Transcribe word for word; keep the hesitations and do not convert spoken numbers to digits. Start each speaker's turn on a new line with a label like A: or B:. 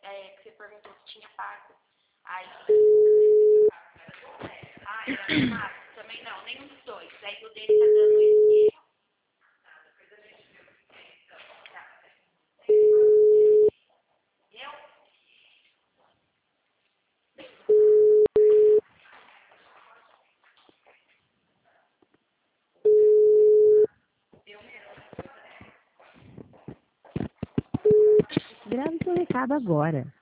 A: é, que você perguntou se tinha pago. Aí. Ah, era pago. Também não, nenhum dos dois. Aí o dele tá dando esse erro. Eu?
B: Grave seu recado agora.